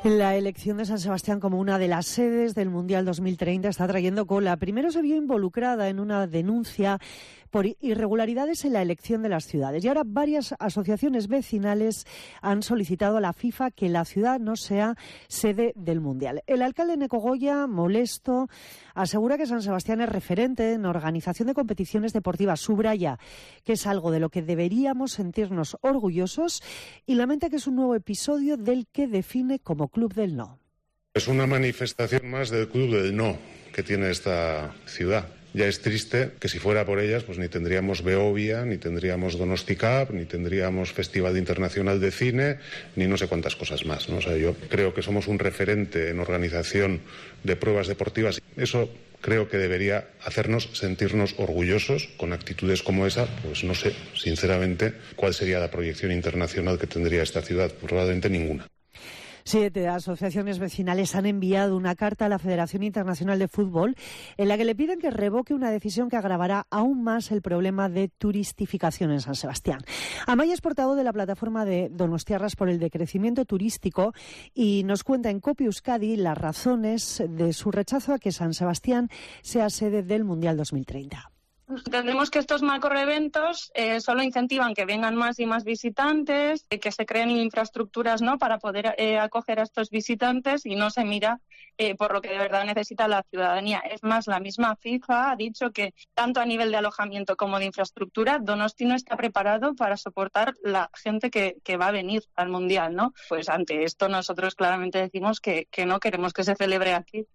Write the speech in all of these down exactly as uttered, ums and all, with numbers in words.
La elección de San Sebastián como una de las sedes del Mundial dos mil treinta está trayendo cola. Primero se vio involucrada en una denuncia por irregularidades en la elección de las ciudades y ahora varias asociaciones vecinales han solicitado a la FIFA que la ciudad no sea sede del Mundial. El alcalde Neco Goya, molesto, asegura que San Sebastián es referente en organización de competiciones deportivas, subraya que es algo de lo que deberíamos sentirnos orgullosos y lamenta que es un nuevo episodio del que define como Club del No. Es una manifestación más del Club del No que tiene esta ciudad. Ya es triste que si fuera por ellas, pues ni tendríamos Beovia, ni tendríamos Donosti Cup, ni tendríamos Festival Internacional de Cine, ni no sé cuántas cosas más, ¿no? O sea, yo creo que somos un referente en organización de pruebas deportivas. Eso creo que debería hacernos sentirnos orgullosos con actitudes como esa. Pues no sé, sinceramente, cuál sería la proyección internacional que tendría esta ciudad. Probablemente ninguna. Siete asociaciones vecinales han enviado una carta a la Federación Internacional de Fútbol en la que le piden que revoque una decisión que agravará aún más el problema de turistificación en San Sebastián. Amaya es portavoz de la plataforma de Donostiarras por el decrecimiento turístico y nos cuenta en Copi Euskadi las razones de su rechazo a que San Sebastián sea sede del Mundial dos mil treinta. Entendemos que estos macroeventos eh, solo incentivan que vengan más y más visitantes, eh, que se creen infraestructuras, ¿no?, para poder eh, acoger a estos visitantes y no se mira eh, por lo que de verdad necesita la ciudadanía. Es más, la misma FIFA ha dicho que tanto a nivel de alojamiento como de infraestructura, Donosti no está preparado para soportar la gente que, que va a venir al Mundial, ¿no? Pues ante esto nosotros claramente decimos que, que no queremos que se celebre aquí.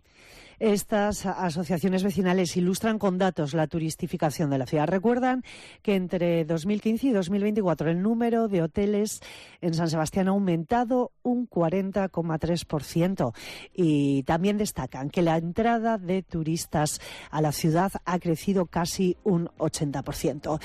Estas asociaciones vecinales ilustran con datos la turistificación de la ciudad. Recuerdan que entre dos mil quince y dos mil veinticuatro el número de hoteles en San Sebastián ha aumentado un cuarenta coma tres por ciento y también destacan que la entrada de turistas a la ciudad ha crecido casi un ochenta por ciento.